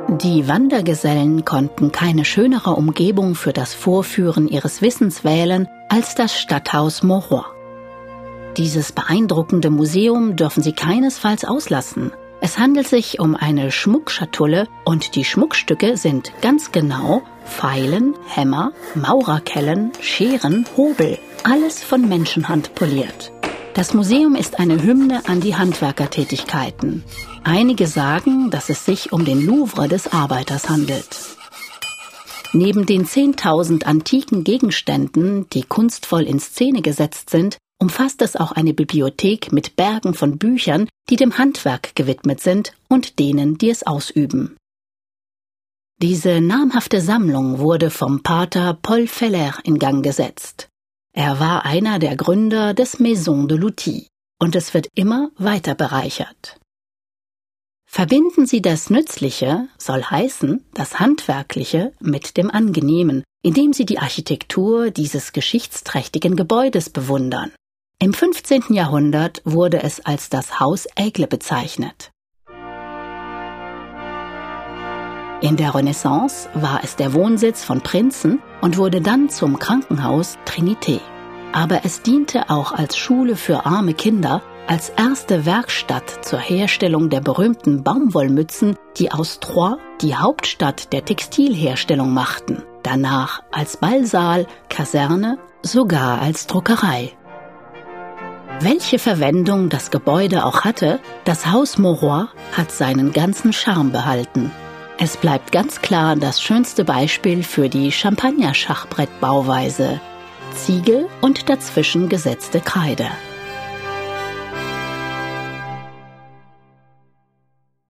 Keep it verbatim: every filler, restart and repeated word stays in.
Die Wandergesellen konnten keine schönere Umgebung für das Vorführen ihres Wissens wählen als das Stadthaus Maurois. Dieses beeindruckende Museum dürfen sie keinesfalls auslassen. Es handelt sich um eine Schmuckschatulle und die Schmuckstücke sind ganz genau Feilen, Hämmer, Maurerkellen, Scheren, Hobel, alles von Menschenhand poliert. Das Museum ist eine Hymne an die Handwerkertätigkeiten. Einige sagen, dass es sich um den Louvre des Arbeiters handelt. Neben den zehntausend antiken Gegenständen, die kunstvoll in Szene gesetzt sind, umfasst es auch eine Bibliothek mit Bergen von Büchern, die dem Handwerk gewidmet sind und denen, die es ausüben. Diese namhafte Sammlung wurde vom Pater Paul Feller in Gang gesetzt. Er war einer der Gründer des Maison de l'Outil und es wird immer weiter bereichert. Verbinden Sie das Nützliche, soll heißen, das Handwerkliche, mit dem Angenehmen, indem Sie die Architektur dieses geschichtsträchtigen Gebäudes bewundern. Im fünfzehnten Jahrhundert wurde es als das Haus Aigle bezeichnet. In der Renaissance war es der Wohnsitz von Prinzen und wurde dann zum Krankenhaus Trinité. Aber es diente auch als Schule für arme Kinder, als erste Werkstatt zur Herstellung der berühmten Baumwollmützen, die aus Troyes die Hauptstadt der Textilherstellung machten. Danach als Ballsaal, Kaserne, sogar als Druckerei. Welche Verwendung das Gebäude auch hatte, das Haus Maurois hat seinen ganzen Charme behalten. Es bleibt ganz klar das schönste Beispiel für die Champagner-Schachbrettbauweise. Ziegel und dazwischen gesetzte Kreide.